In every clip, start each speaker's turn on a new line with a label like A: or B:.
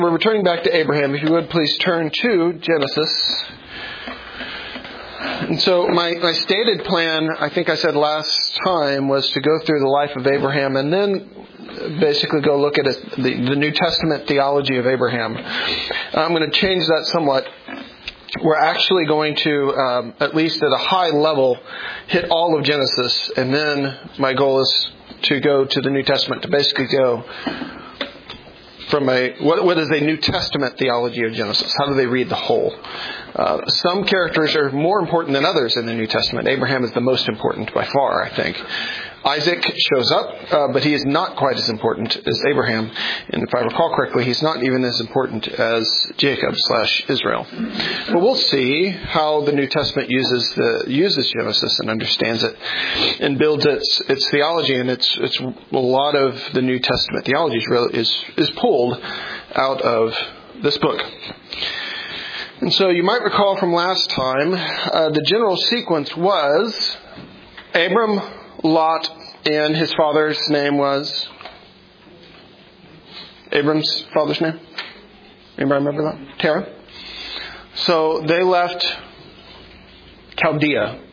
A: We're returning back to Abraham. If you would, please turn to Genesis. And so my stated plan, I think I said last time, was to go through the life of Abraham and then basically go look at the New Testament theology of Abraham. I'm going to change that somewhat. We're actually going to, at least at a high level, hit all of Genesis. And then my goal is to go to the New Testament, to basically go from what is a New Testament theology of Genesis? How do they read the whole? Some characters are more important than others in the New Testament. Abraham is the most important by far, I think. Isaac shows up, but he is not quite as important as Abraham. And if I recall correctly, he's not even as important as Jacob/Israel. But we'll see how the New Testament uses Genesis and understands it and builds its theology. And it's a lot of the New Testament theology is pulled out of this book. And so you might recall from last time, the general sequence was Abram, Lot, and his father's name was? Abram's father's name? Anybody remember that? Terah. So they left Chaldea,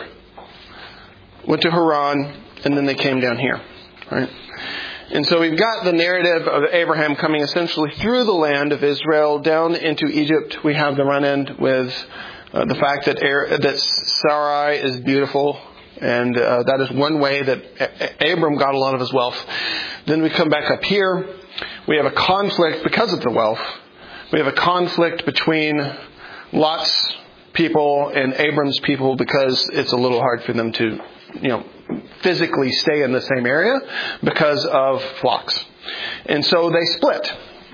A: went to Haran, and then they came down here. Right? And so we've got the narrative of Abraham coming essentially through the land of Israel down into Egypt. We have the run-in with the fact that Sarai is beautiful. And that is one way that Abram got a lot of his wealth. Then we come back up here. We have a conflict because of the wealth. We have a conflict between Lot's people and Abram's people because it's a little hard for them to, physically stay in the same area because of flocks. And so they split.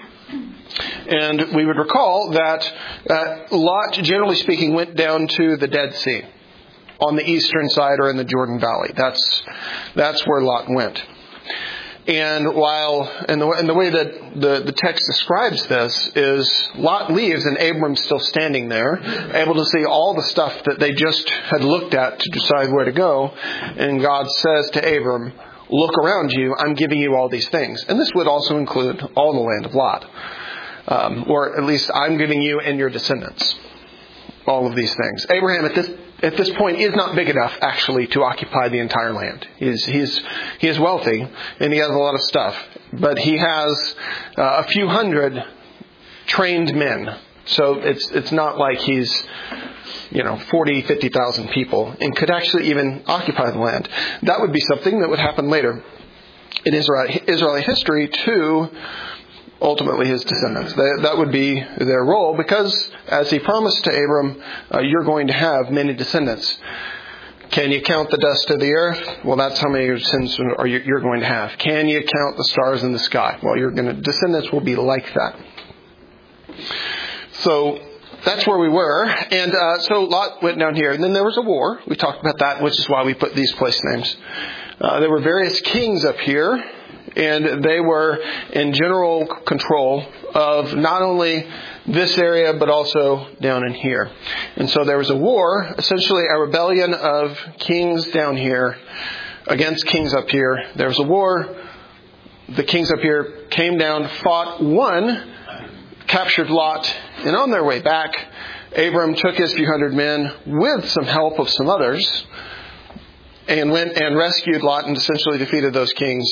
A: And we would recall that Lot, generally speaking, went down to the Dead Sea on the eastern side or in the Jordan Valley. That's where Lot went. And the way that the text describes this is Lot leaves and Abram's still standing there, able to see all the stuff that they just had looked at to decide where to go. And God says to Abram, look around you, I'm giving you all these things. And this would also include all the land of Lot. Or at least I'm giving you and your descendants all of these things. Abraham at this point is not big enough actually to occupy the entire land. He is wealthy and he has a lot of stuff, but he has a few hundred trained men. So it's not like he's 50,000 people and could actually even occupy the land. That would be something that would happen later in Israeli history to ultimately his descendants. That would be their role because, as he promised to Abram, you're going to have many descendants. Can you count the dust of the earth? Well, that's how many descendants you're going to have. Can you count the stars in the sky? Well, descendants will be like that. So that's where we were. And so Lot went down here. And then there was a war. We talked about that, which is why we put these place names. There were various kings up here. And they were in general control of not only this area, but also down in here. And so there was a war, essentially a rebellion of kings down here against kings up here. There was a war. The kings up here came down, fought, won, captured Lot. And on their way back, Abram took his few hundred men with some help of some others and went and rescued Lot and essentially defeated those kings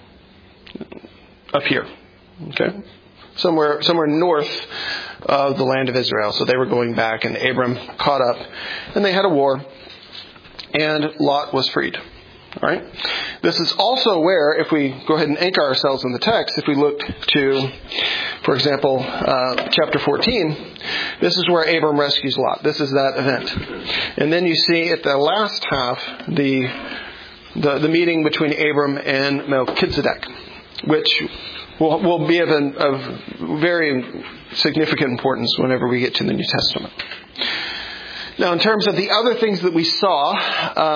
A: up here, okay, somewhere north of the land of Israel. So they were going back, and Abram caught up, and they had a war, and Lot was freed. All right. This is also where, if we go ahead and anchor ourselves in the text, if we look to, for example, chapter 14, this is where Abram rescues Lot. This is that event, and then you see at the last half the meeting between Abram and Melchizedek, which will be of very significant importance whenever we get to the New Testament. Now, in terms of the other things that we saw,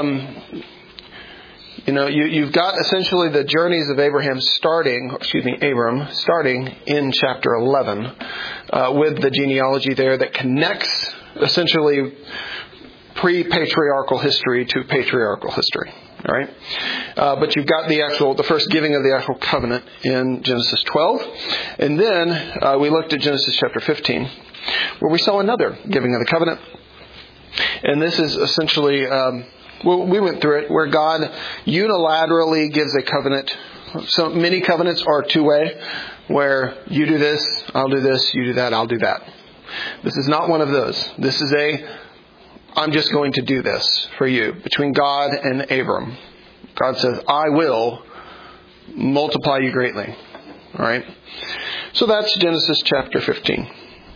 A: you've got essentially the journeys of Abram starting in chapter 11 with the genealogy there that connects essentially pre-patriarchal history to patriarchal history. All right. But you've got the first giving of the actual covenant in Genesis 12. And then we looked at Genesis chapter 15, where we saw another giving of the covenant. And this is essentially, we went through it, where God unilaterally gives a covenant. So many covenants are two-way, where you do this, I'll do this, you do that, I'll do that. This is not one of those. This is I'm just going to do this for you, between God and Abram. God says, I will multiply you greatly. All right? So that's Genesis chapter 15.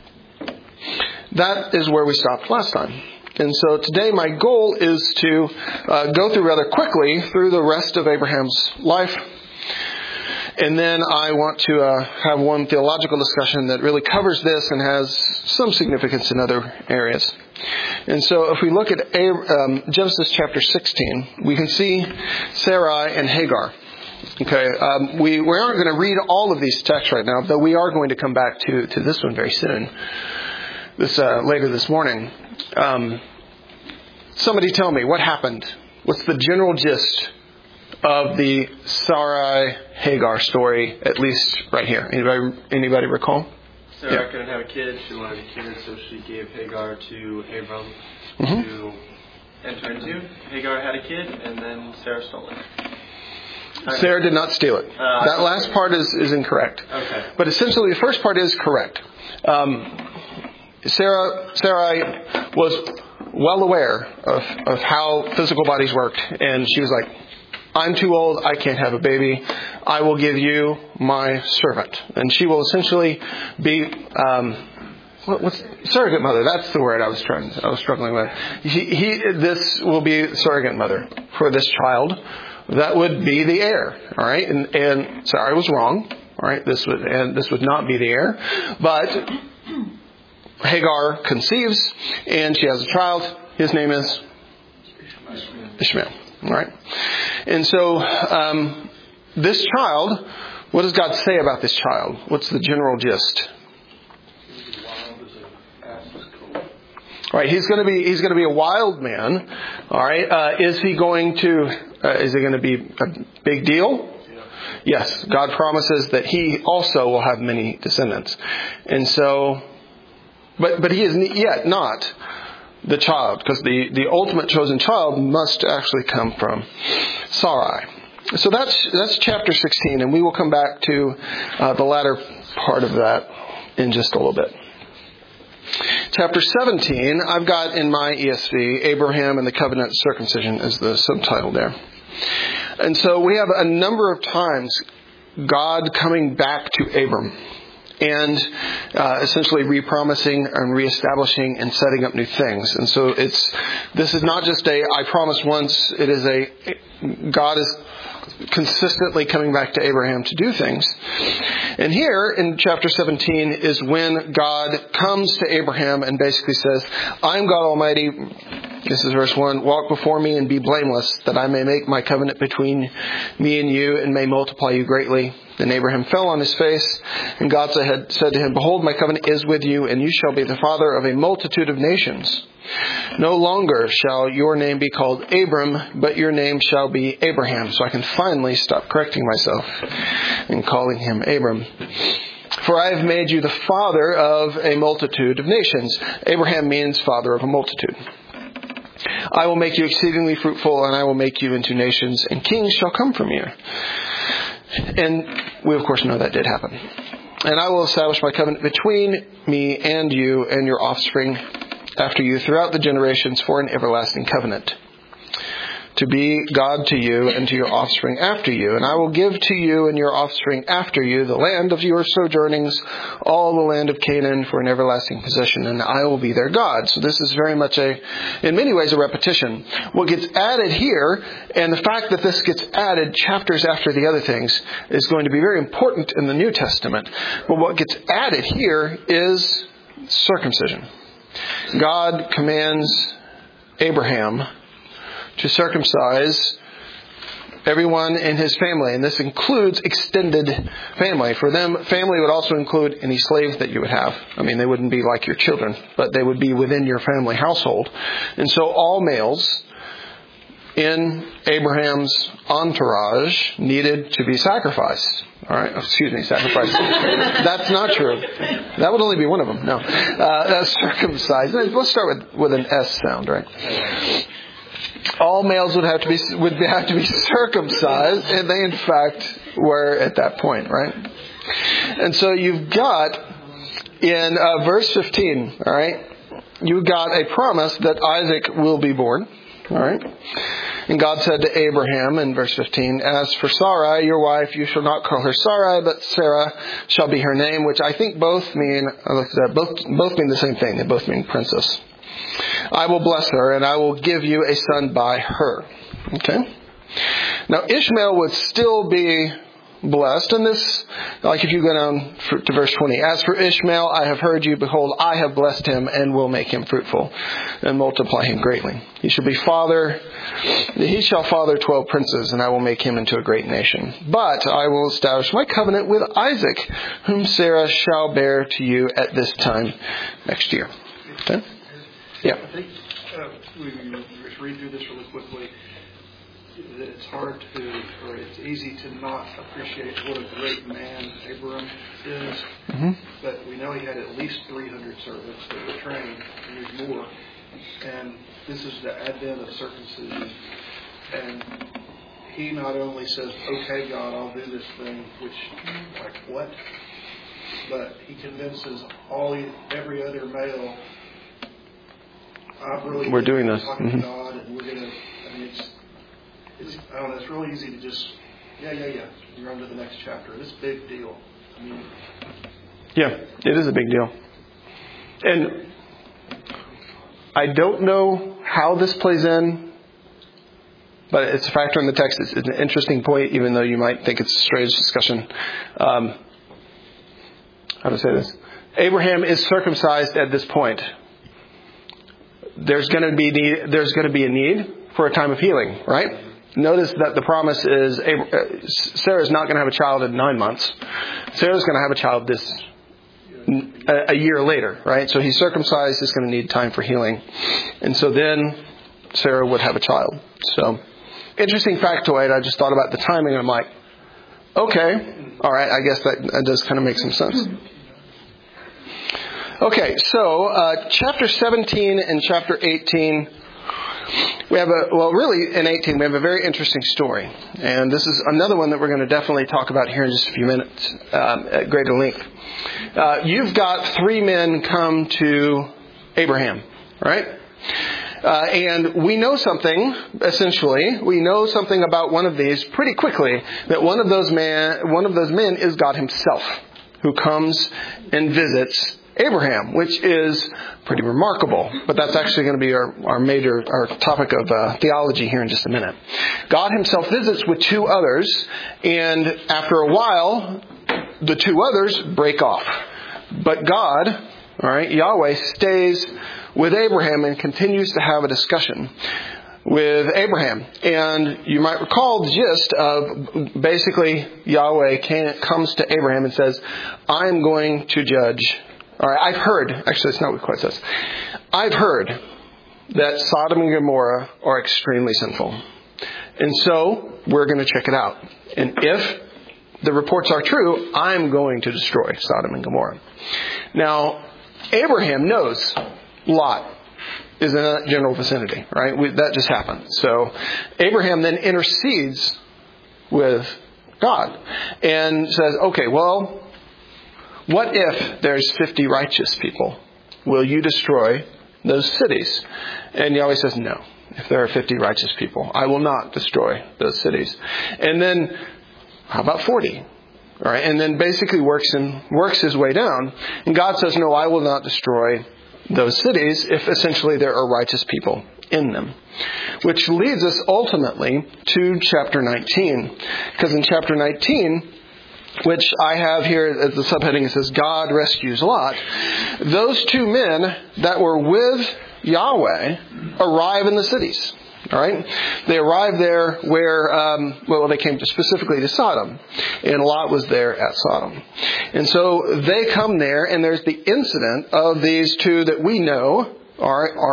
A: That is where we stopped last time. And so today my goal is to go through rather quickly through the rest of Abraham's life. And then I want to have one theological discussion that really covers this and has some significance in other areas. And so if we look at Genesis chapter 16, we can see Sarai and Hagar. Okay, we aren't going to read all of these texts right now, but we are going to come back to this one very soon. Later this morning. Somebody tell me what happened. What's the general gist of the Sarai-Hagar story, at least right here? Anybody recall?
B: Sarah couldn't have a kid. She wanted a kid, so she gave Hagar to Abram to enter into. Hagar had a kid, and then Sarah stole it.
A: Sarah did not steal it. That last part is incorrect.
B: Okay.
A: But essentially, the first part is correct. Sarai was well aware of how physical bodies worked, and she was like, I'm too old, I can't have a baby, I will give you my servant. And she will essentially be, what's surrogate mother? That's the word I was struggling with. This will be surrogate mother for this child. That would be the heir, all right? And Sarai was wrong, all right? This would not be the heir, but Hagar conceives, and she has a child. His name is Ishmael. All right. And so this child, what does God say about this child? What's the general gist? All right. He's going to be a wild man. All right. Is he going to be a big deal? Yes. God promises that he also will have many descendants, and so. But he is yet not the child, because the ultimate chosen child must actually come from Sarai. So that's chapter 16, and we will come back to the latter part of that in just a little bit. Chapter 17, I've got in my ESV, Abraham and the Covenant Circumcision is the subtitle there. And so we have a number of times God coming back to Abram and essentially repromising and reestablishing and setting up new things. And so this is not just I promised once. It is God is consistently coming back to Abraham to do things. And here in chapter 17 is when God comes to Abraham and basically says, I'm God Almighty. This is verse 1. Walk before me and be blameless, that I may make my covenant between me and you and may multiply you greatly. Then Abraham fell on his face, and God said to him, Behold, my covenant is with you, and you shall be the father of a multitude of nations. No longer shall your name be called Abram, but your name shall be Abraham. So I can finally stop correcting myself and calling him Abram. For I have made you the father of a multitude of nations. Abraham means father of a multitude. I will make you exceedingly fruitful, and I will make you into nations, and kings shall come from you. And we, of course, know that did happen. And I will establish my covenant between me and you and your offspring after you throughout the generations for an everlasting covenant, to be God to you and to your offspring after you. And I will give to you and your offspring after you the land of your sojournings, all the land of Canaan for an everlasting possession, and I will be their God. So this is very much in many ways, a repetition. What gets added here, and the fact that this gets added chapters after the other things, is going to be very important in the New Testament. But what gets added here is circumcision. God commands Abraham to circumcise everyone in his family. And this includes extended family. For them, family would also include any slaves that you would have. I mean, they wouldn't be like your children, but they would be within your family household. And so all males in Abraham's entourage needed to be sacrificed. All right, sacrificed. That's not true. That would only be one of them. No, that's circumcised. Let's start with an S sound, right? All males would have to be circumcised, and they in fact were at that point, right? And so you've got in verse 15, all right, you've got a promise that Isaac will be born, all right? And God said to Abraham in verse 15, as for Sarai, your wife, you shall not call her Sarai, but Sarah shall be her name, which I think both mean the same thing. They both mean princess. I will bless her, and I will give you a son by her. Okay? Now, Ishmael would still be blessed. And this, like if you go down to verse 20, as for Ishmael, I have heard you. Behold, I have blessed him and will make him fruitful and multiply him greatly. He shall father 12 princes, and I will make him into a great nation. But I will establish my covenant with Isaac, whom Sarah shall bear to you at this time next year. Okay? Yeah.
C: I think we just read through this really quickly. It's hard to, or it's easy to not appreciate what a great man Abram is. Mm-hmm. But we know he had at least 300 servants that were trained, and there's more. And this is the advent of circumcision. And he not only says, okay, God, I'll do this thing, which, like, what? But he convinces every other male,
A: we're doing this.
C: Mm-hmm. God, and we're going to, I mean, I don't know, it's really easy to just, you're on to the next chapter. It's a big deal. I mean,
A: yeah, it is a big deal. And I don't know how this plays in, but it's a factor in the text. It's an interesting point, even though you might think it's a strange discussion. How to say this? Abraham is circumcised at this point. There's going to be a need for a time of healing, right? Notice that the promise is Sarah's not going to have a child in 9 months. Sarah's going to have a child a year later, right? So he's circumcised. He's going to need time for healing. And so then Sarah would have a child. So interesting factoid. I just thought about the timing, and I'm like, okay, all right, I guess that does kind of make some sense. Okay, so chapter 17 and chapter 18, we have in 18, we have a very interesting story. And this is another one that we're going to definitely talk about here in just a few minutes at greater length. You've got 3 men come to Abraham, right? And we know something, essentially. We know something about one of these pretty quickly, that one of those men is God himself, who comes and visits Abraham, which is pretty remarkable. But that's actually going to be our topic of theology here in just a minute. God himself visits with 2 others, and after a while, the 2 others break off. But God, all right, Yahweh, stays with Abraham and continues to have a discussion with Abraham. And you might recall the gist of basically Yahweh comes to Abraham and says, I'm going to judge. All right, I've heard, actually it's not what it quite says. I've heard that Sodom and Gomorrah are extremely sinful. And so we're going to check it out. And if the reports are true, I'm going to destroy Sodom and Gomorrah. Now, Abraham knows Lot is in that general vicinity, right? That just happened. So Abraham then intercedes with God and says, okay, well, what if there's 50 righteous people? Will you destroy those cities? And Yahweh says, no. If there are 50 righteous people, I will not destroy those cities. And then, how about 40? All right, and then basically works his way down. And God says, no, I will not destroy those cities if essentially there are righteous people in them. Which leads us ultimately to chapter 19. Because in chapter 19, which I have here as the subheading, it says, God rescues Lot. Those 2 men that were with Yahweh arrive in the cities. All right? They arrive there where, they came specifically to Sodom. And Lot was there at Sodom. And so they come there, and there's the incident of these 2 that we know are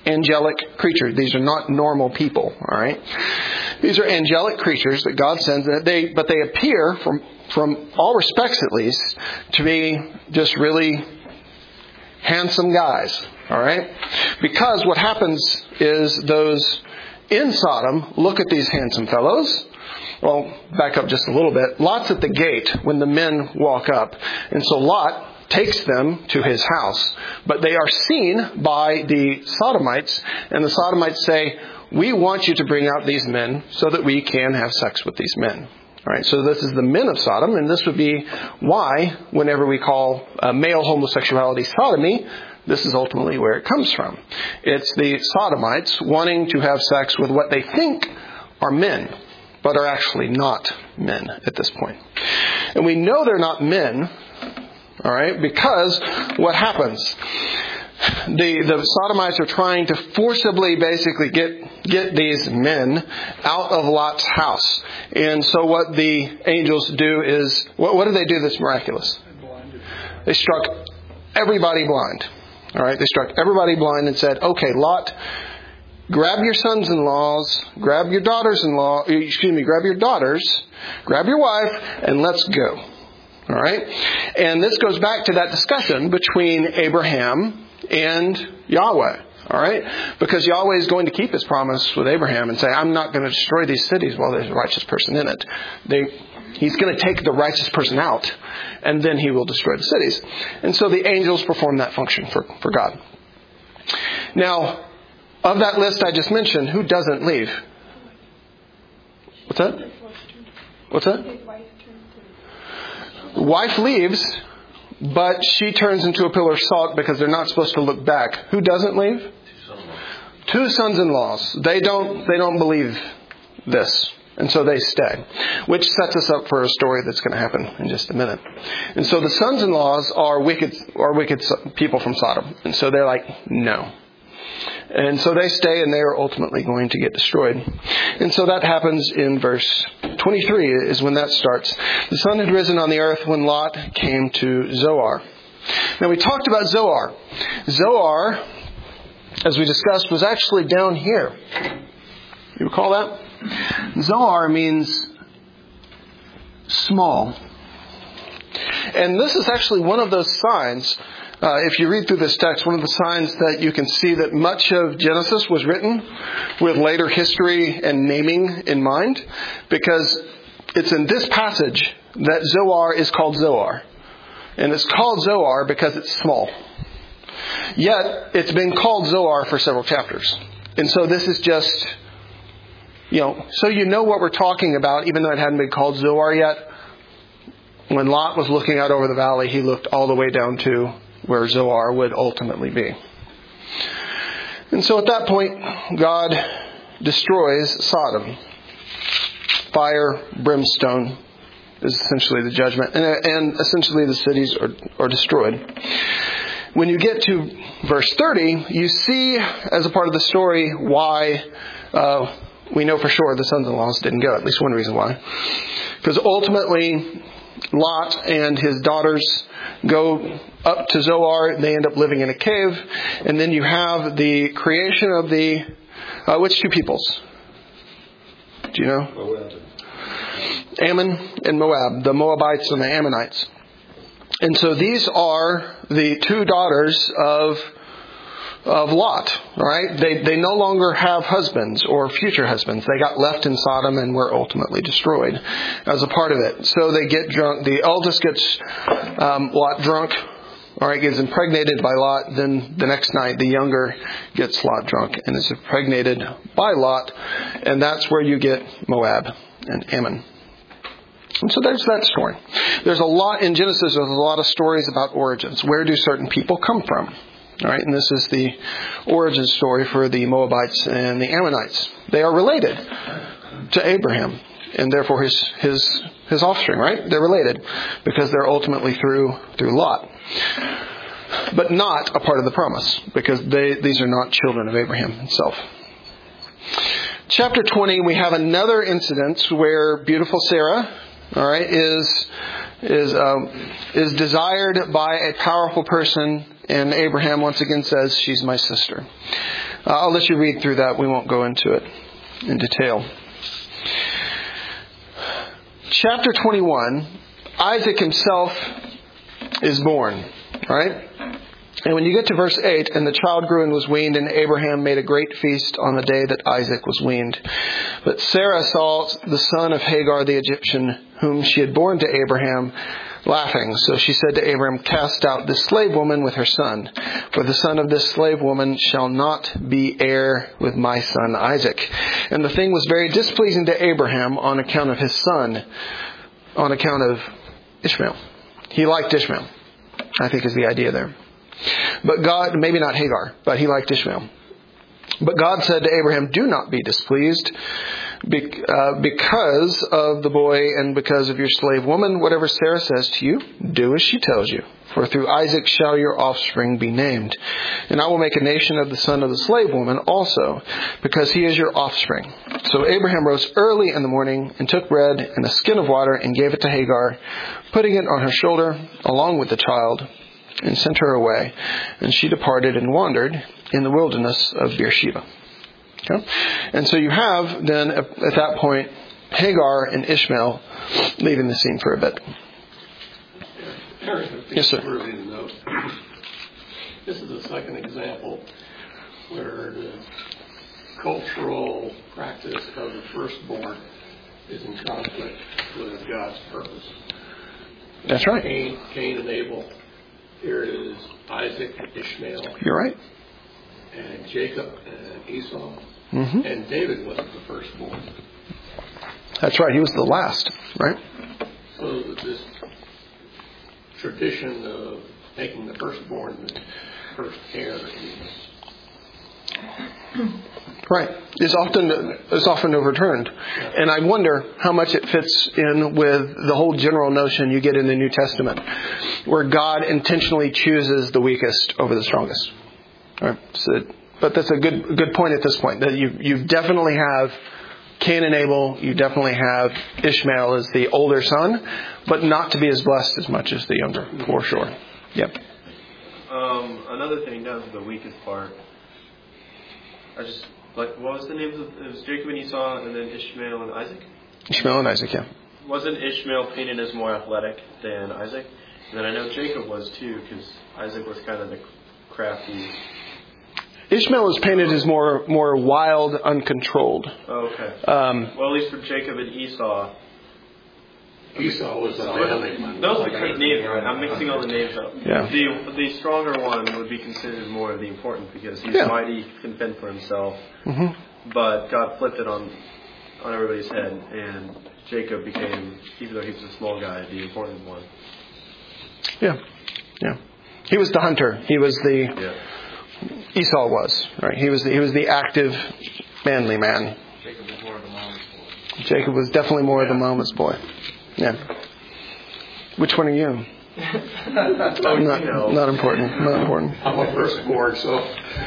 A: angelic creatures. These are not normal people, all right? These are angelic creatures that God sends, but they appear, from all respects at least, to be just really handsome guys, all right? Because what happens is those in Sodom look at these handsome fellows. Well, back up just a little bit. Lot's at the gate when the men walk up. And so Lot takes them to his house. But they are seen by the Sodomites, and the Sodomites say, we want you to bring out these men so that we can have sex with these men. All right, so this is the men of Sodom, and this would be why, whenever we call male homosexuality sodomy, this is ultimately where it comes from. It's the Sodomites wanting to have sex with what they think are men, but are actually not men at this point. And we know they're not men, all right, because what happens? The Sodomites are trying to forcibly basically get these men out of Lot's house. And so what the angels do is, what do they do that's miraculous? They struck everybody blind. All right, they struck everybody blind and said, okay, Lot, grab your sons-in-laws, grab your daughters-in-law, grab your daughters, grab your wife, and let's go. All right? And this goes back to that discussion between Abraham and Yahweh. All right? Because Yahweh is going to keep his promise with Abraham and say, I'm not going to destroy these cities while there's a righteous person in it. He's going to take the righteous person out, and then he will destroy the cities. And so the angels perform that function for God. Now, of that list I just mentioned, who doesn't leave? What's that? What's that? Wife leaves, but she turns into a pillar of salt because they're not supposed to look back. Who doesn't leave? Two sons-in-laws. They don't believe this. And so they stay, which sets us up for a story that's going to happen in just a minute. And so the sons-in-laws are wicked people from Sodom. And so they're like, no. And so they stay, and they are ultimately going to get destroyed. And so that happens in verse 23 is when that starts. The sun had risen on the earth when Lot came to Zoar. Now we talked about Zoar. Zoar, as we discussed, was actually down here. You recall that? Zoar means small. And this is actually one of those signs, if you read through this text, one of the signs that you can see that much of Genesis was written with later history and naming in mind, because it's in this passage that Zoar is called Zoar. And it's called Zoar because it's small. Yet, it's been called Zoar for several chapters. And so this is just, so you know what we're talking about, even though it hadn't been called Zoar yet. When Lot was looking out over the valley, he looked all the way down to where Zoar would ultimately be. And so at that point, God destroys Sodom. Fire, brimstone is essentially the judgment. And essentially the cities are destroyed. When you get to verse 30, you see, as a part of the story, why we know for sure the sons-in-laws didn't go. At least one reason why. Because ultimately, Lot and his daughters go up to Zoar. They end up living in a cave. And then you have the creation of the... which two peoples? Do you know?
D: Moab.
A: Ammon and Moab. The Moabites and the Ammonites. And so these are the two daughters of Lot, right? They no longer have husbands or future husbands. They got left in Sodom and were ultimately destroyed as a part of it. So they get drunk. The eldest gets Lot drunk, all right, gets impregnated by Lot. Then the next night, the younger gets Lot drunk and is impregnated by Lot. And that's where you get Moab and Ammon. And so there's that story. There's a lot in Genesis. There's a lot of stories about origins. Where do certain people come from? All right, and this is the origin story for the Moabites and the Ammonites. They are related to Abraham, and therefore his offspring, right? They're related because they're ultimately through Lot, but not a part of the promise because these are not children of Abraham himself. Chapter 20, we have another incident where beautiful Sarah, all right, is is desired by a powerful person, and Abraham once again says, she's my sister. I'll let you read through that. We won't go into it in detail. Chapter 21, Isaac himself is born, right? And when you get to verse 8, and the child grew and was weaned, and Abraham made a great feast on the day that Isaac was weaned. But Sarah saw the son of Hagar the Egyptian, whom she had borne to Abraham, laughing. So she said to Abraham, cast out this slave woman with her son, for the son of this slave woman shall not be heir with my son Isaac. And the thing was very displeasing to Abraham on account of his son, on account of Ishmael. He liked Ishmael, I think is the idea there. But God, maybe not Hagar, but he liked Ishmael. But God said to Abraham, do not be displeased because of the boy and because of your slave woman. Whatever Sarah says to you, do as she tells you. For through Isaac shall your offspring be named. And I will make a nation of the son of the slave woman also, because he is your offspring. So Abraham rose early in the morning and took bread and a skin of water and gave it to Hagar, putting it on her shoulder along with the child, and sent her away. And she departed and wandered in the wilderness of Beersheba. Okay? And so you have then at that point Hagar and Ishmael leaving the scene for a bit. Yes, sir.
D: This is the second example where the cultural practice of the firstborn is in conflict with God's purpose.
A: That's right.
D: Cain and Abel. Here is Isaac and Ishmael.
A: You're right.
D: And Jacob and Esau.
A: Mm-hmm.
D: And David wasn't the firstborn.
A: That's right. He was the last, right?
D: So this tradition of making the firstborn the first heir
A: right, is often overturned. And I wonder how much it fits in with the whole general notion you get in the New Testament, where God intentionally chooses the weakest over the strongest. Right? But that's a good point at this point, that you definitely have Cain and Abel, you definitely have Ishmael as the older son, but not to be as blessed as much as the younger, for sure. Yep.
B: Another thing, that was the weakest part. What was the names of it? was Jacob and Esau, and then Ishmael and Isaac?
A: Ishmael and Isaac, yeah.
B: Wasn't Ishmael painted as more athletic than Isaac? And then I know Jacob was too, because Isaac was kind of the crafty.
A: Ishmael was painted as more wild, uncontrolled.
B: Oh, okay. Well, at least for Jacob and Esau.
D: Esau was the manly one.
B: Those are great names, right? I'm mixing all the names up.
A: Yeah.
B: The stronger one would be considered more of the important, because he's mighty, can fend for himself.
A: Mm-hmm.
B: But God flipped it on everybody's head, and Jacob became, even though he was a small guy, the important one.
A: Yeah. Yeah. He was the hunter. He was Esau was, right? He was the active, manly man.
B: Jacob was more of the mama's boy.
A: Jacob was definitely more of the mama's boy. Yeah. Which one are you? Not important. Not important.
D: I'm a firstborn, so.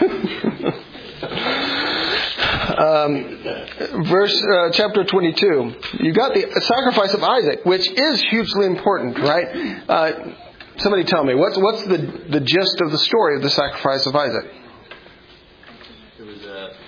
A: Chapter 22. You got the sacrifice of Isaac, which is hugely important, right? Somebody tell me, what's the gist of the story of the sacrifice of Isaac?
E: It was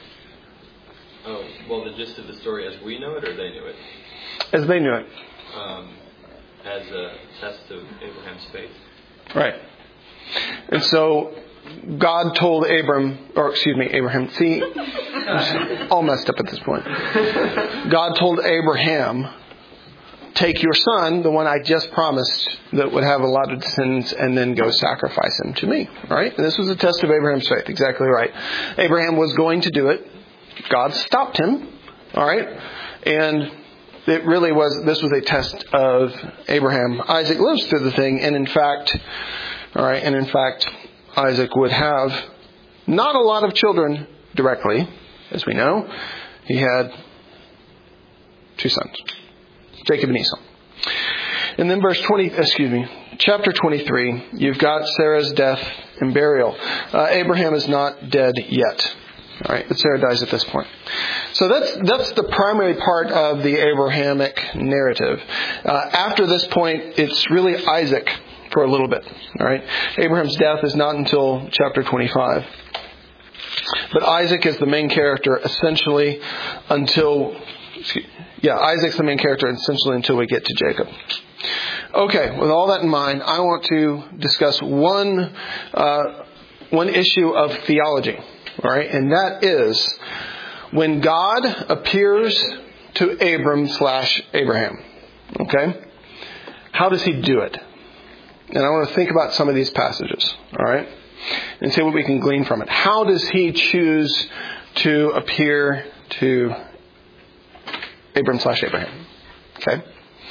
E: the gist of the story as we know it, or they knew it?
A: As they knew it.
E: As a test of Abraham's faith.
A: Right. And so God told Abraham. See, I'm all messed up at this point. God told Abraham, take your son, the one I just promised that would have a lot of descendants, and then go sacrifice him to me. Right? And this was a test of Abraham's faith. Exactly right. Abraham was going to do it. God stopped him. All right? And it really was, this was a test of Abraham. Isaac lives through the thing, and in fact, Isaac would have not a lot of children directly, as we know. He had 2 sons, Jacob and Esau. And then chapter 23, you've got Sarah's death and burial. Abraham is not dead yet. All right, but Sarah dies at this point. So that's the primary part of the Abrahamic narrative. After this point, it's really Isaac for a little bit. All right, Abraham's death is not until chapter 25. But Isaac is the main character essentially until we get to Jacob. Okay, with all that in mind, I want to discuss one issue of theology. All right, and that is when God appears to Abram/Abraham. Okay, how does he do it? And I want to think about some of these passages. All right, and see what we can glean from it. How does he choose to appear to Abram/Abraham? Okay.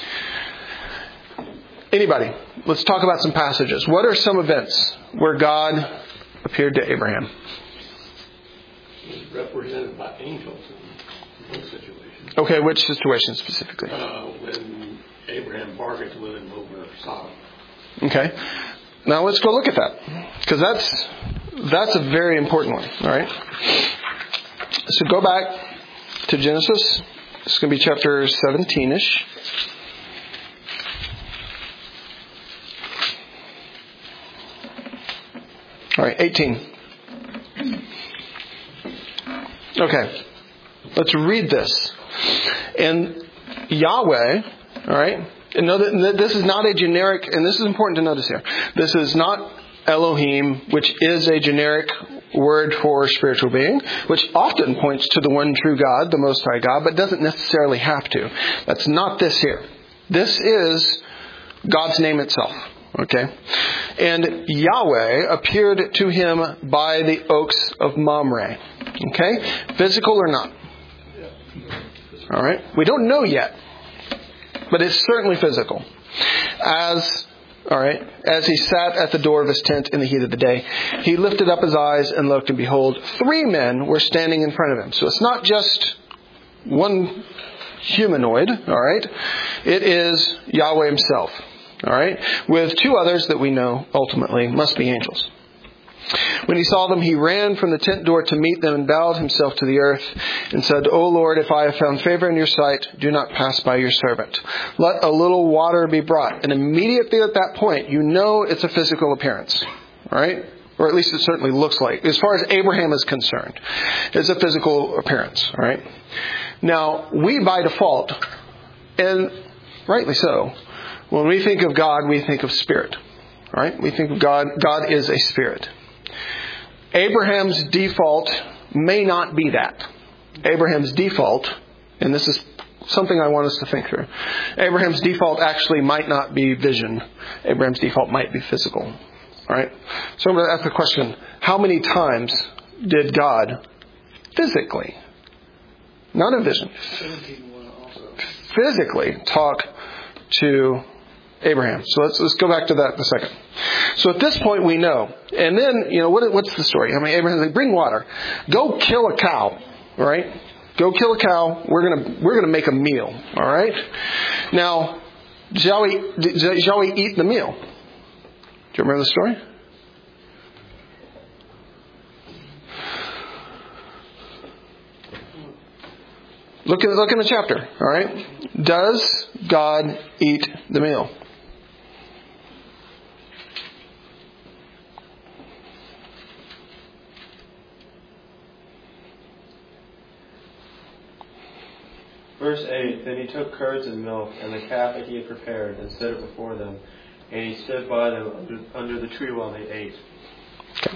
A: Anybody? Let's talk about some passages. What are some events where God appeared to Abraham?
D: He's represented by angels in one situation.
A: Okay, which situation specifically?
D: When Abraham bargained with him over Sodom.
A: Okay. Now let's go look at that, because that's a very important one. All right. So go back to Genesis. It's going to be chapter 17-ish. All right, 18. Okay, let's read this. And Yahweh, all right, and know that this is not a generic, and this is important to notice here. This is not Elohim, which is a generic word for spiritual being, which often points to the one true God, the Most High God, but doesn't necessarily have to. That's not this here. This is God's name itself. Okay? And Yahweh appeared to him by the oaks of Mamre. Okay? Physical or not? All right? We don't know yet, but it's certainly physical. As he sat at the door of his tent in the heat of the day, he lifted up his eyes and looked, and behold, 3 men were standing in front of him. So it's not just one humanoid, all right? It is Yahweh himself, all right? With 2 others that we know ultimately must be angels. When he saw them, he ran from the tent door to meet them and bowed himself to the earth and said, O Lord, if I have found favor in your sight, do not pass by your servant. Let a little water be brought. And immediately at that point, you know it's a physical appearance. All right? Or at least it certainly looks like. As far as Abraham is concerned, it's a physical appearance. All right? Now, we by default, and rightly so, when we think of God, we think of spirit. All right? We think of God. God is a spirit. Abraham's default may not be that. Abraham's default, and this is something I want us to think through. Abraham's default actually might not be vision. Abraham's default might be physical. All right? So I'm going to ask the question, how many times did God physically, not in vision, physically talk to Abraham? So let's go back to that in a second. So at this point we know. And then, what's the story? I mean, Abraham's like, bring water. Go kill a cow. All right? Go kill a cow. We're gonna make a meal. All right? Now, shall we eat the meal? Do you remember the story? Look in the chapter. All right? Does God eat the meal?
B: Verse 8, Then he took curds and milk, and the calf that he had prepared, and set it before them. And he stood by them under the tree while they ate.
A: Okay.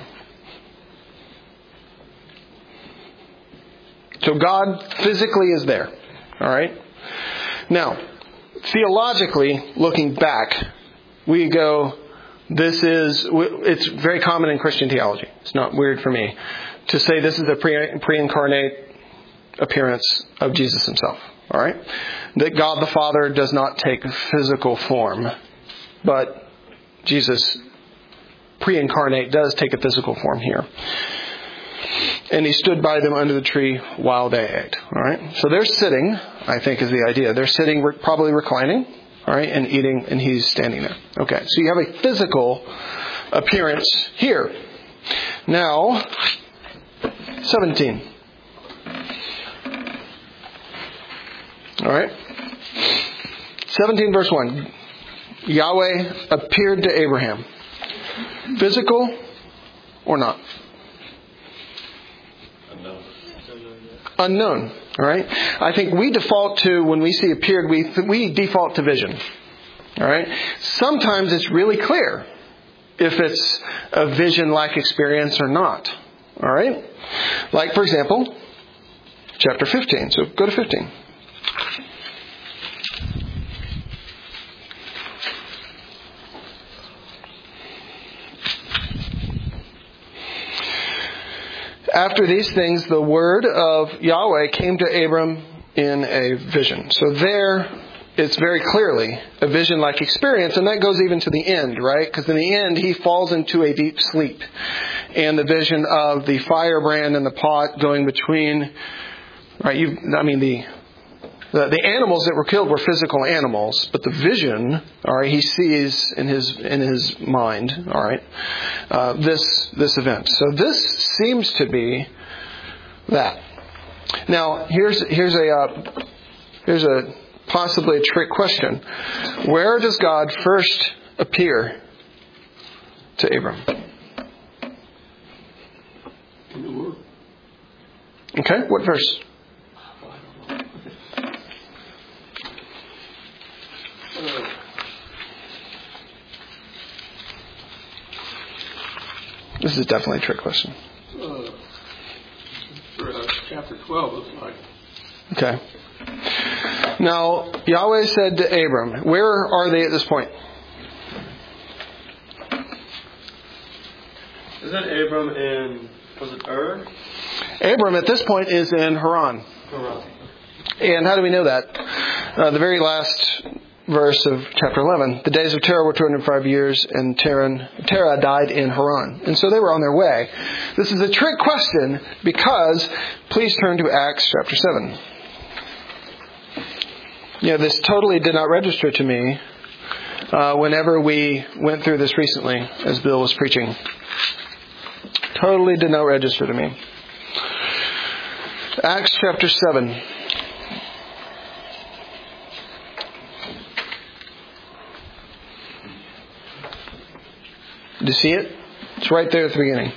A: So God physically is there. All right? Now, theologically, looking back, we go, it's very common in Christian theology. It's not weird for me to say this is a pre-incarnate appearance of Jesus himself. All right? That God the Father does not take physical form, but Jesus pre-incarnate does take a physical form here. And he stood by them under the tree while they ate. All right? So they're sitting, I think is the idea. They're sitting, probably reclining, all right, and eating, and he's standing there. Okay, so you have a physical appearance here. Now, 17. All right. 17 verse 1. Yahweh appeared to Abraham. Physical or not? Unknown. All right. I think we default to, when we see appeared, we default to vision. All right. Sometimes it's really clear if it's a vision-like experience or not. All right. Like, for example, chapter 15. So go to 15. After these things, the word of Yahweh came to Abram in a vision. So there, it's very clearly a vision-like experience, and that goes even to the end, right? Because in the end, he falls into a deep sleep. And the vision of the firebrand and the pot going between, right? The animals that were killed were physical animals, but the vision, all right, he sees in his mind, all right, this event. So this seems to be that. Now, here's a possibly a trick question. Where does God first appear to Abram?
D: In the Word.
A: Okay, what verse? This is definitely a trick question.
D: Chapter 12 looks like.
A: Okay. Now, Yahweh said to Abram, where are they at this point?
B: Isn't Abram in, was it Ur?
A: Abram at this point is in Haran.
B: Haran.
A: And how do we know that? The very last verse of chapter 11. The days of Terah were 205 years, and Terah died in Haran. And so they were on their way. This is a trick question because, please turn to Acts chapter 7. This totally did not register to me whenever we went through this recently as Bill was preaching. Totally did not register to me. Acts chapter 7. Do you see it? It's right there at the beginning.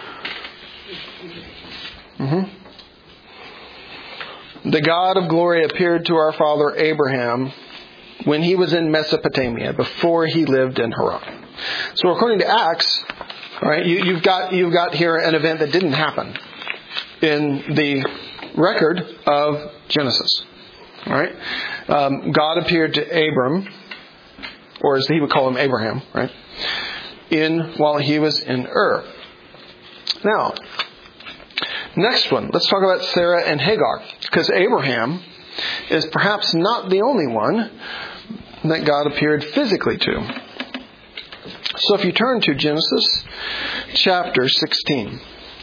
A: The God of glory appeared to our father Abraham when he was in Mesopotamia, before he lived in Haran. So according to Acts, all right, you've got here an event that didn't happen in the record of Genesis. All right, God appeared to Abram, or as he would call him, Abraham, right? While he was in Ur. Now, next one. Let's talk about Sarah and Hagar. Because Abraham is perhaps not the only one that God appeared physically to. So if you turn to Genesis chapter 16.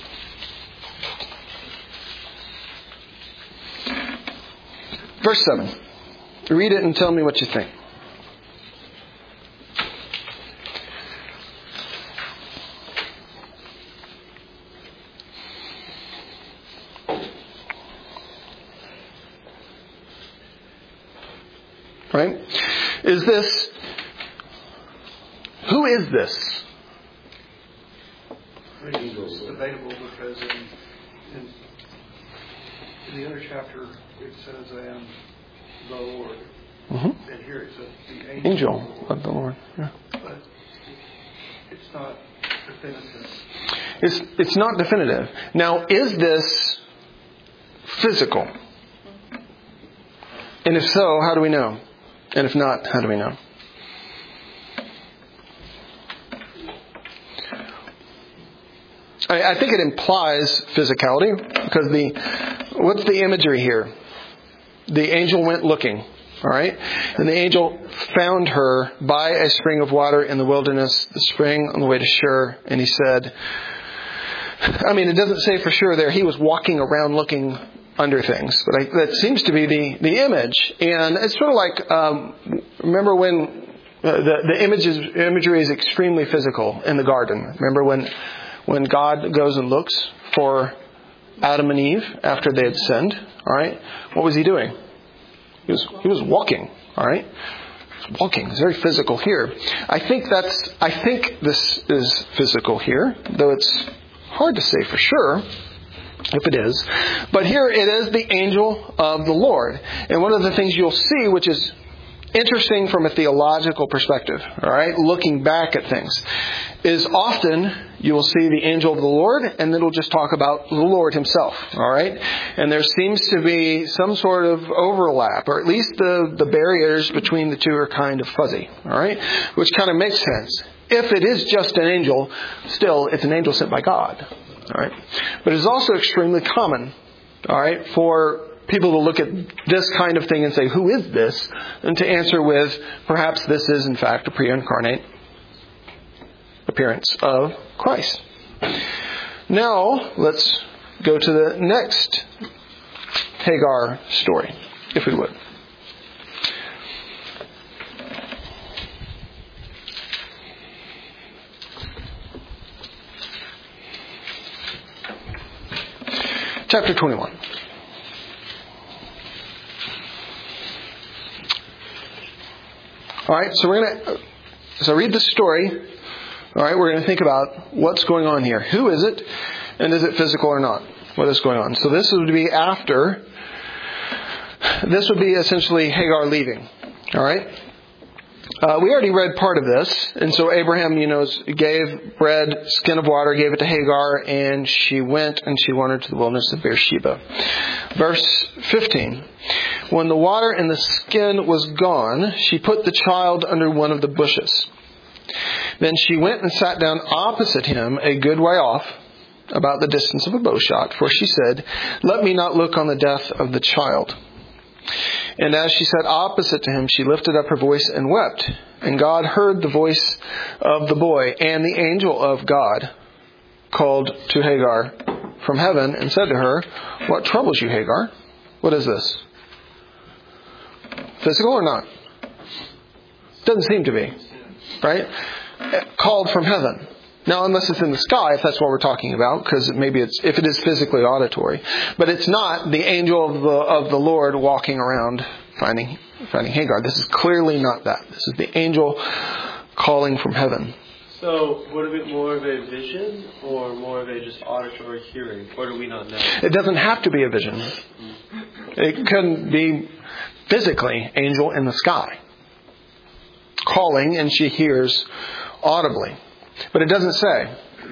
A: Verse 7. Read it and tell me what you think. Right? Who is this?
C: It's debatable because in the other chapter it says, I am the Lord.
A: Mm-hmm.
C: And here it says, the
A: Angel of the Lord. Yeah.
C: But it's not definitive.
A: It's not definitive. Now, is this physical? And if so, how do we know? And if not, how do we know? I think it implies physicality because what's the imagery here? The angel went looking, all right? And the angel found her by a spring of water in the wilderness, the spring on the way to Shur, and he said, it doesn't say for sure there. He was walking around looking under things, but that seems to be the image. And it's sort of like, remember when the imagery is extremely physical in the garden. Remember when God goes and looks for Adam and Eve after they had sinned. All right. What was he doing? He was walking. All right. He was walking. It's very physical here. I think this is physical here, though it's hard to say for sure if it is. But here it is the angel of the Lord. And one of the things you'll see, which is interesting from a theological perspective, all right, looking back at things, is often you will see the angel of the Lord, and then it'll just talk about the Lord himself, all right? And there seems to be some sort of overlap, or at least the barriers between the two are kind of fuzzy, all right? Which kind of makes sense. If it is just an angel, still, it's an angel sent by God, all right? But it is also extremely common, all right, for people to look at this kind of thing and say, who is this? And to answer with, perhaps this is in fact a pre-incarnate appearance of Christ. Now, let's go to the next Hagar story, if we would. Chapter 21. All right, so read the story. All right, we're going to think about what's going on here. Who is it, and is it physical or not? What is going on? So this would be essentially Hagar leaving. All right. We already read part of this, and so Abraham, gave bread, skin of water, gave it to Hagar, and she went and she wandered to the wilderness of Beersheba. Verse 15. When the water in the skin was gone, she put the child under one of the bushes. Then she went and sat down opposite him a good way off, about the distance of a bow shot, for she said, "Let me not look on the death of the child." And as she sat opposite to him, she lifted up her voice and wept. And God heard the voice of the boy. And the angel of God called to Hagar from heaven and said to her, "What troubles you, Hagar?" What is this? Physical or not? Doesn't seem to be. Right? Called from heaven. Now, unless it's in the sky, if that's what we're talking about, because if it is physically auditory. But it's not the angel of the Lord walking around finding Hagar. This is clearly not that. This is the angel calling from heaven.
B: So, would it be more of a vision or more of a just auditory hearing? Or do we not know?
A: It doesn't have to be a vision. It couldn't be physically angel in the sky calling, and she hears audibly. But it doesn't say.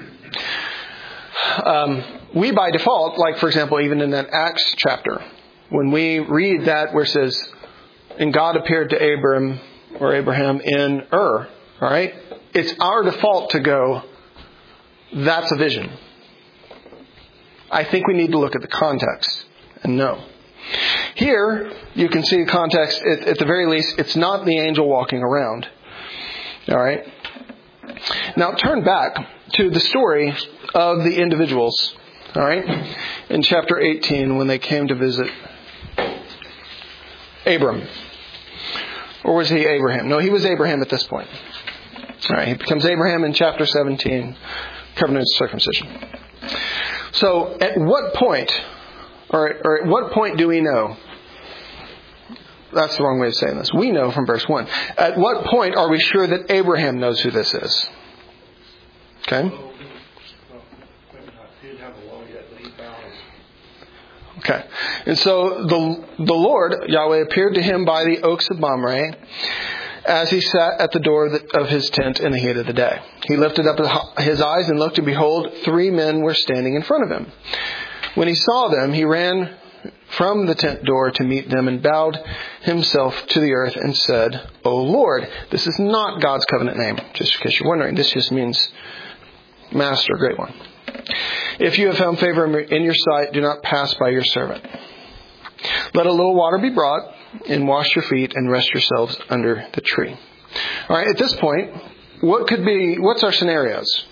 A: We by default, like for example, even in that Acts chapter, when we read that where it says, "And God appeared to Abraham in Ur," all right? It's our default to go, that's a vision. I think we need to look at the context and know. Here, you can see the context. At the very least, it's not the angel walking around. All right? Now turn back to the story of the individuals, all right? In chapter 18, when they came to visit Abram. Or was he Abraham? No, he was Abraham at this point. All right, he becomes Abraham in chapter 17, covenant of circumcision. So at what point, or at what point do we know? That's the wrong way of saying this. We know from verse 1. At what point are we sure that Abraham knows who this is? Okay. Okay. And so the Lord, Yahweh, appeared to him by the oaks of Mamre as he sat at the door of his tent in the heat of the day. He lifted up his eyes and looked, and behold, 3 men were standing in front of him. When he saw them, he ran from the tent door to meet them and bowed himself to the earth and said, "O Lord," this is not God's covenant name, just in case you're wondering. This just means Master, Great One. "If you have found favor in your sight, do not pass by your servant. Let a little water be brought and wash your feet and rest yourselves under the tree." All right, at this point, what's our scenarios?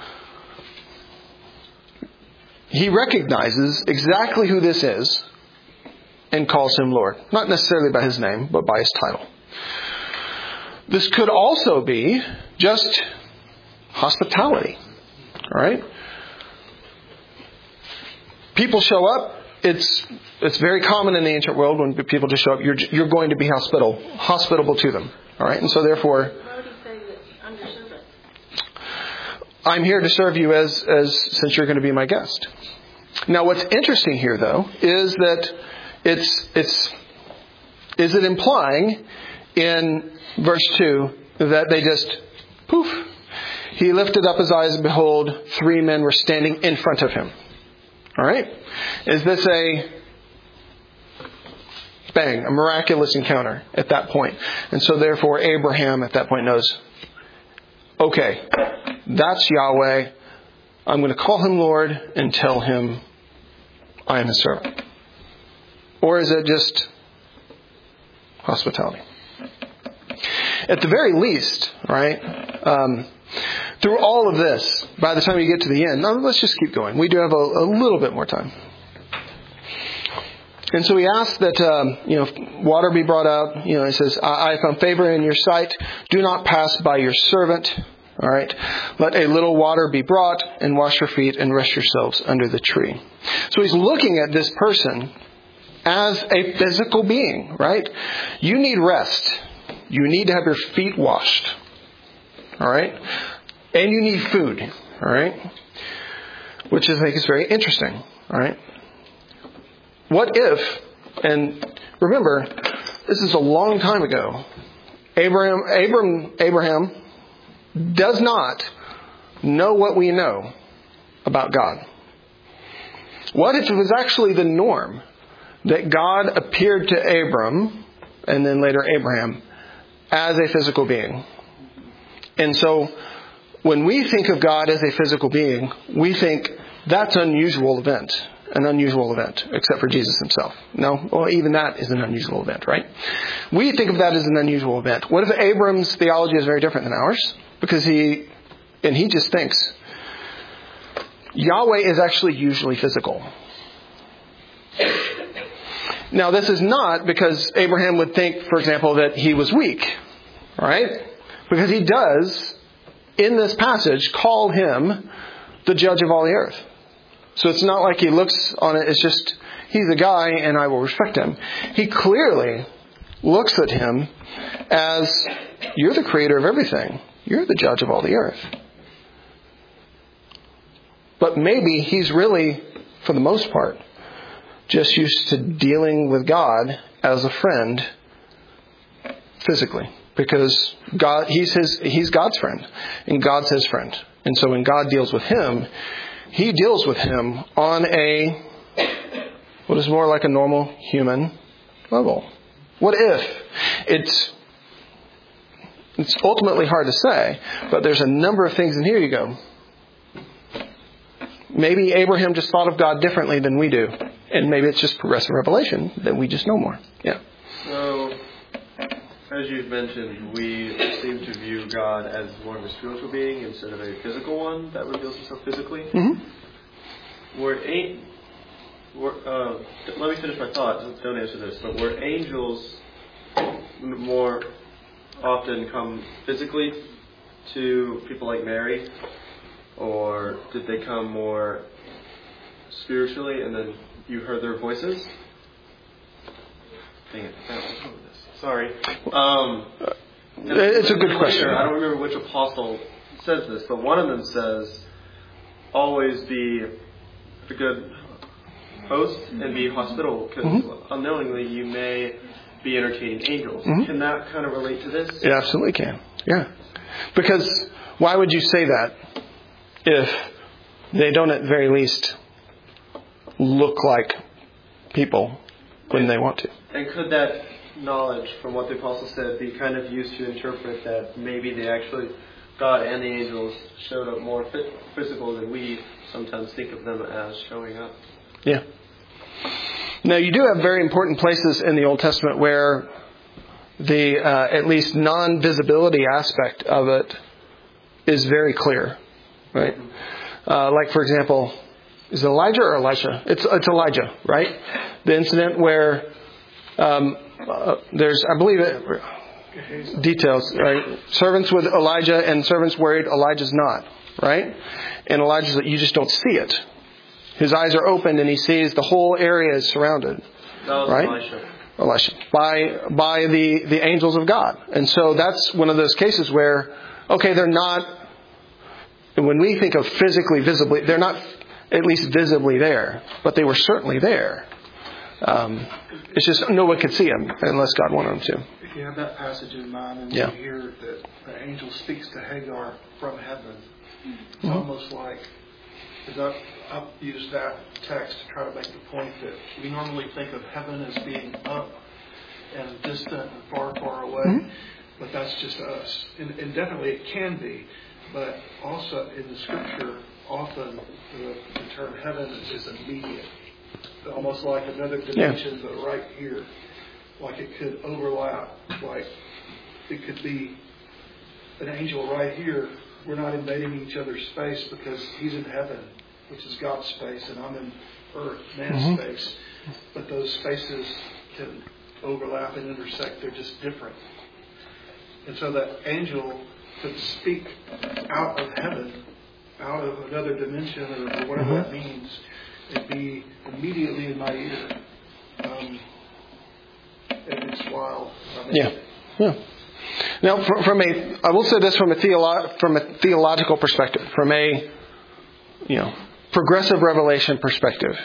A: He recognizes exactly who this is and calls him Lord. Not necessarily by his name, but by his title. This could also be just hospitality. All right? people show up, it's very common in the ancient world when people just show up, you're going to be hospitable to them. All right? And so therefore,
F: why would he say that I'm your servant?
A: I'm here to serve you as since you're going to be my guest. Now, what's interesting here, though, is that is it implying in verse 2 that they just poof? He lifted up his eyes and behold, 3 men were standing in front of him. All right? Is this a miraculous encounter at that point? And so therefore Abraham at that point knows, okay, that's Yahweh. I'm going to call him Lord and tell him I am his servant. Or is it just hospitality? At the very least, right, through all of this, by the time you get to the end, now let's just keep going. We do have a little bit more time. And so he asked that, water be brought out. He says, I found favor in your sight. Do not pass by your servant. All right. Let a little water be brought and wash your feet and rest yourselves under the tree. So he's looking at this person as a physical being, right? You need rest. You need to have your feet washed. All right. And you need food. All right. Which I think is very interesting. All right. What if, and remember, this is a long time ago, Abraham does not know what we know about God. What if it was actually the norm that God appeared to Abram, and then later Abraham, as a physical being? And so, when we think of God as a physical being, we think that's an unusual event, except for Jesus himself. No? Well, even that is an unusual event, right? We think of that as an unusual event. What if Abram's theology is very different than ours? Because he just thinks Yahweh is actually usually physical. Now, this is not because Abraham would think, for example, that he was weak, right? Because he does, in this passage, call him the judge of all the earth. So it's not like he looks on it, it's just, he's a guy and I will respect him. He clearly looks at him as, you're the creator of everything. You're the judge of all the earth. But maybe he's really, for the most part, just used to dealing with God as a friend physically. Because God, he's God's friend. And God's his friend. And so when God deals with him, he deals with him on what is more like a normal human level. What if? It's ultimately hard to say, but there's a number of things in here you go, maybe Abraham just thought of God differently than we do. And maybe it's just progressive revelation that we just know more. Yeah.
B: So, as you've mentioned, we seem to view God as more of a spiritual being instead of a physical one that reveals himself physically.
A: Mm-hmm.
B: Let me finish my thought. Don't answer this. But were angels more often come physically to people like Mary? Or did they come more spiritually and then you heard their voices? Dang it. Sorry.
A: It's a good question.
B: I don't remember which apostle says this, but one of them says, always be a good host and be hospitable, because unknowingly you may be entertaining angels. Mm-hmm. Can that kind of relate to this?
A: It absolutely can. Yeah. Because why would you say that if they don't at the very least look like people when they want to?
B: And could that knowledge from what the apostle said be kind of used to interpret that maybe they actually, God and the angels, showed up more physical than we sometimes think of them as showing up?
A: Yeah. Now, you do have very important places in the Old Testament where the at least non-visibility aspect of it is very clear, right? Like, for example, is it Elijah or Elisha? It's Elijah, right? The incident where there's, I believe it, details, right? Servants with Elijah and servants worried Elijah's not, right? And Elijah's like, you just don't see it. His eyes are opened and he sees the whole area is surrounded.
B: That was
A: Right?
B: Elisha.
A: By the angels of God. And so that's one of those cases where, okay, they're not, when we think of physically, visibly, they're not at least visibly there, but they were certainly there. It's just no one could see them unless God wanted them to.
C: If you have that passage in mind and
A: Yeah.
C: you hear that the angel speaks to Hagar from heaven, it's almost like, because I've used that text to try to make the point that we normally think of heaven as being up and distant and far, far away, but that's just us. And definitely it can be, but also in the Scripture, often the term heaven is immediate. Almost like another dimension, but right here. Like it could overlap. Like it could be an angel right here. We're not invading each other's space because he's in heaven, which is God's space, and I'm in earth, man's space. But those spaces can overlap and intersect. They're just different. And so that angel could speak out of heaven, out of another dimension, or whatever that means, and be immediately in my ear. And it's wild.
A: Yeah. Now, I will say this from a theological perspective, from a progressive revelation perspective.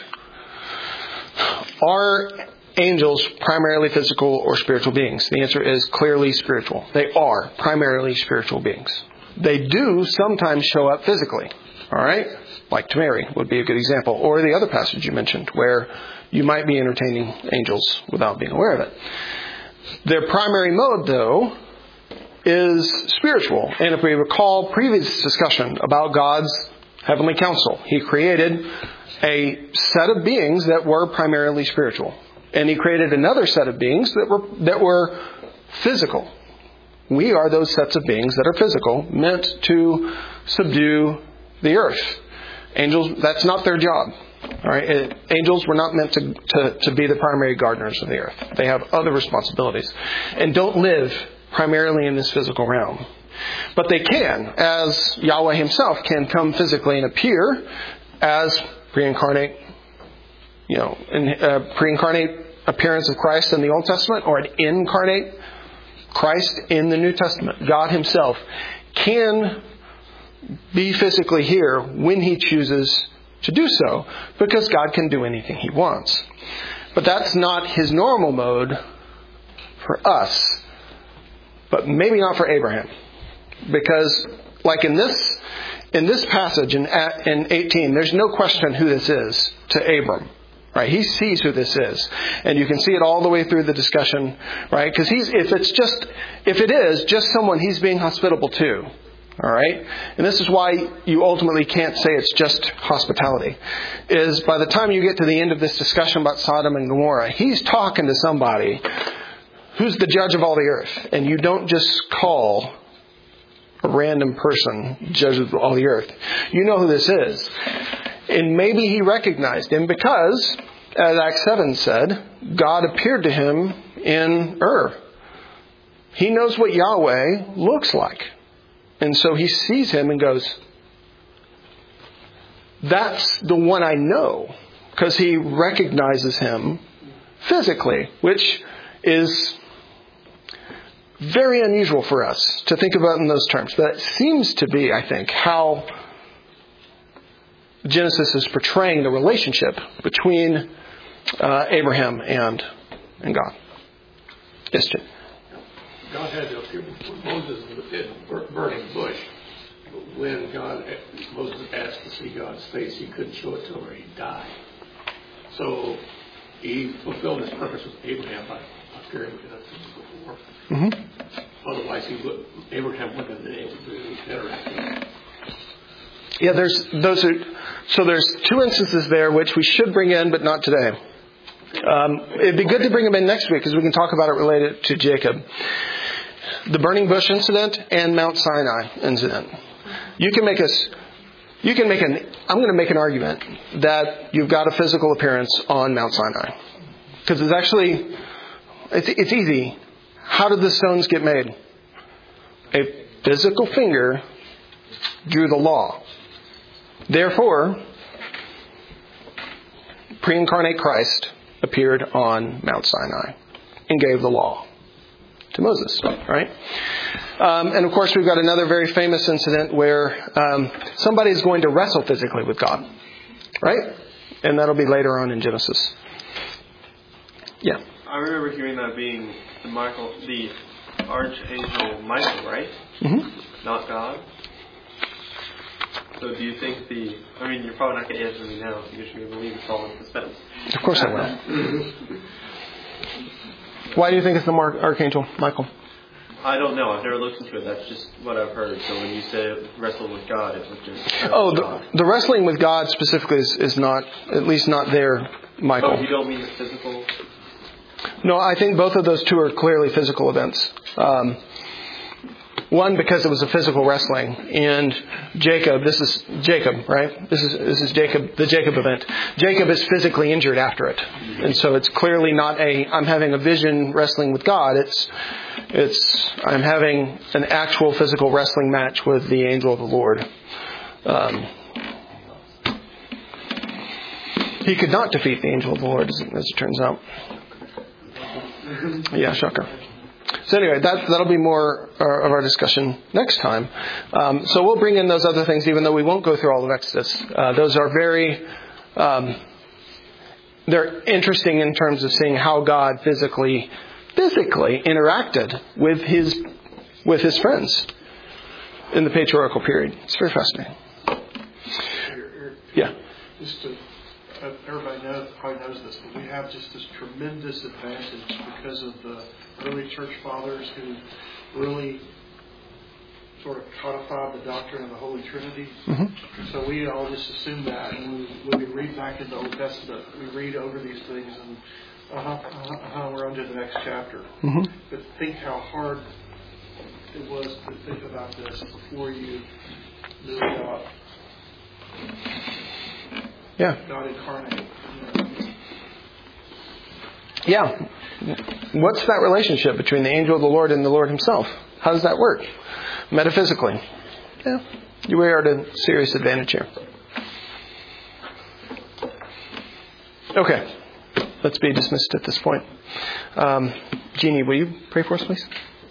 A: Are angels primarily physical or spiritual beings? The answer is clearly spiritual. They are primarily spiritual beings. They do sometimes show up physically. All right? Like to Mary would be a good example. Or the other passage you mentioned where you might be entertaining angels without being aware of it. Their primary mode, though, is spiritual. And if we recall previous discussion about God's heavenly council, He created a set of beings that were primarily spiritual. And He created another set of beings that were physical. We are those sets of beings that are physical, meant to subdue the earth. Angels, that's not their job. All right? Angels were not meant to be the primary gardeners of the earth. They have other responsibilities and don't live primarily in this physical realm. But they can, as Yahweh Himself can come physically and appear as pre-incarnate, pre-incarnate appearance of Christ in the Old Testament, or an incarnate Christ in the New Testament. God Himself can be physically here when He chooses to do so, because God can do anything He wants. But that's not His normal mode for us, but maybe not for Abraham. Because like in this passage in 18, there's no question who this is to Abram. Right? He sees who this is. And you can see it all the way through the discussion, right? Because if it is just someone he's being hospitable to, all right? And this is why you ultimately can't say it's just hospitality. Is by the time you get to the end of this discussion about Sodom and Gomorrah, he's talking to somebody who's the judge of all the earth. And you don't just call a random person judge of all the earth. You know who this is. And maybe he recognized him because, as Acts 7 said, God appeared to him in Ur. He knows what Yahweh looks like. And so he sees him and goes, that's the one I know. Because he recognizes him physically, which is very unusual for us to think about in those terms. But it seems to be, I think, how Genesis is portraying the relationship between Abraham and God. Yes, Jim.
D: God had to appear before Moses in the burning bush. But when Moses asked to see God's face, he couldn't show it to him or he'd die. So he fulfilled his purpose with Abraham by appearing in a physical form. Mm-hmm. Otherwise, Abraham wouldn't have been able to interact with him.
A: Yeah, there's two instances there which we should bring in, but not today. It'd be good to bring them in next week because we can talk about it related to Jacob. The burning bush incident and Mount Sinai incident. I'm going to make an argument that you've got a physical appearance on Mount Sinai. Because it's easy. How did the stones get made? A physical finger drew the law. Therefore, pre-incarnate Christ appeared on Mount Sinai and gave the law to Moses, right? And of course, we've got another very famous incident where somebody is going to wrestle physically with God, right? And that'll be later on in Genesis. Yeah.
B: I remember hearing that being the archangel Michael, right?
A: Mm-hmm.
B: Not God. So do you think you're probably not going to answer me now because you're going to leave us all in suspense.
A: Of course I will. Why do you think it's the archangel Michael?
B: I don't know. I've never looked into it. That's just what I've heard. So when you say wrestle with God, it was just...
A: the wrestling with God specifically is not, at least not there, Michael.
B: Oh, you don't mean physical?
A: No, I think both of those two are clearly physical events. One, because it was a physical wrestling, and Jacob, this is Jacob, right? This is Jacob, the Jacob event. Jacob is physically injured after it. And so it's clearly not I'm having a vision wrestling with God. It's I'm having an actual physical wrestling match with the angel of the Lord. He could not defeat the angel of the Lord, as it turns out. Yeah, shocker. So anyway, that'll be more of our discussion next time. So we'll bring in those other things, even though we won't go through all of Exodus. Those are very, they're interesting in terms of seeing how God physically interacted with his friends in the patriarchal period. It's very fascinating. Yeah.
C: Everybody probably knows this, but we have just this tremendous advantage because of the early church fathers who really sort of codified the doctrine of the Holy Trinity.
A: Mm-hmm.
C: So we all just assume that, and when we read back in the Old Testament, we read over these things, and we're on to the next chapter.
A: Mm-hmm.
C: But think how hard it was to think about this before you knew about God incarnate.
A: Yeah. What's that relationship between the angel of the Lord and the Lord himself? How does that work? Metaphysically. Yeah. We are at a serious advantage here. Okay. Let's be dismissed at this point. Jeannie, will you pray for us, please?